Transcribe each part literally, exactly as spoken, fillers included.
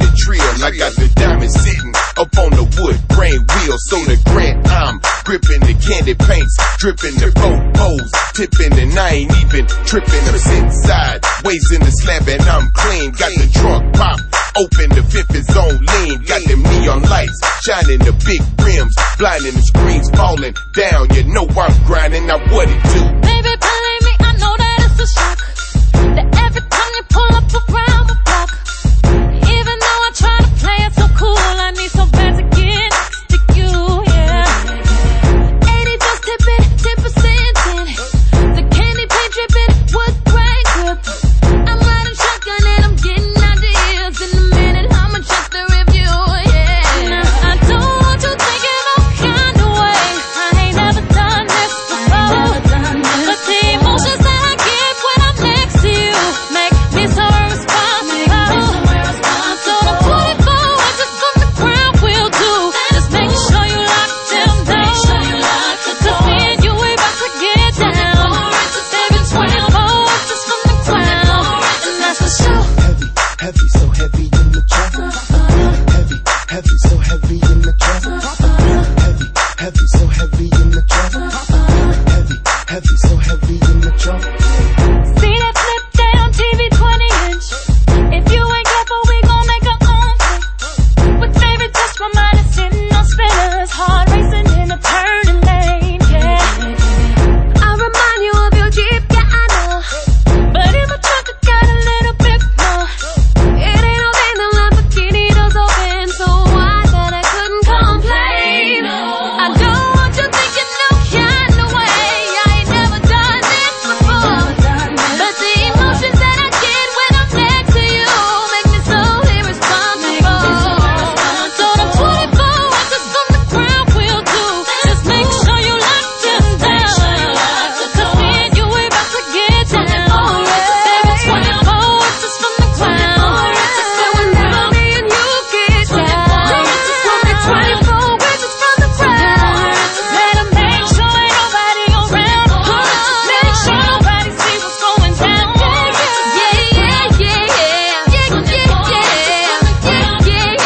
the trill. I got the diamond sitting up on the wood grain wheel. So the grant I'm gripping the candy paints, dripping the pose, tipping, and I ain't even tripping. I'm sitting sideways in the slab and I'm clean. Got the trunk pop open, the fifth is on lean. Got them neon lights shining, the big rims blinding, the screens falling down. You know I'm grinding. Now what it do? Baby, believe me, I know that it's a shock that every time you pull up around the block, even though I try to play it so cool, I need so bad to get next to you, yeah. eighty just tip it, ten percent in it. The candy paint dripping, wood grain grip. I'm riding shotgun and I'm getting ideas. In a minute, I'ma check the review, yeah. Now, I don't want you thinking all kind of way. I ain't never done this before, but the emotions that I get when I'm next to you make me so irresponsible. So the twenty-four inches from the ground will do. Just make sure you lock them down. Cause me and you, we about to get down. Baby, twenty-four inches from the ground, and that's for sure. Heavy, heavy, so heavy in the trunk. Heavy, heavy, so heavy in the trunk. Heavy, heavy, so heavy in the trunk. Heavy, heavy, so heavy in the trunk. See that flip down T V twenty inch? If you ain't careful, we gon' make our own thing. With favorite touch, my mind is sitting on spinners, heart racing in a turning lane, yeah. I remind you of your Jeep, yeah, I know. But in my truck, I got a little bit more. It ain't no thing, the Lamborghini doors open, so I said I couldn't complain. I don't want you thinking no kind of way. I ain't never done this before, but the emotions that I get when I'm next to you make me so irresponsible. So the twenty-four inches from the ground will do. Just make sure you lock them down. Cause me and you, we about to get down. Baby, twenty-four inches from the ground. That's when me and you get down. twenty-four inches from the ground. Let 'em make sure ain't nobody around. Make sure nobody sees what's going down. Yeah, yeah, yeah, yeah, yeah, yeah, yeah,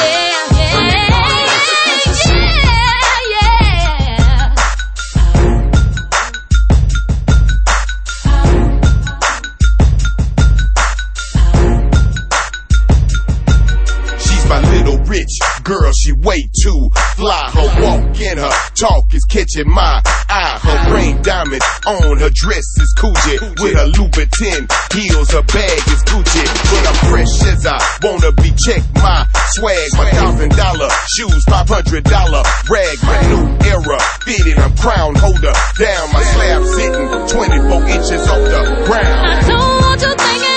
She's my little rich girl, she way too fly. Her walk and her talk is catching my eye. Her ring diamond on her dress is Coogee. With her Louboutin heels, her bag is Gucci. But I'm fresh as I wanna be. Check my swag, my thousand dollar shoes, five hundred dollar rag, my new era fitted. I'm crown holder down, my slab sitting twenty-four inches off the ground. I don't want you thinking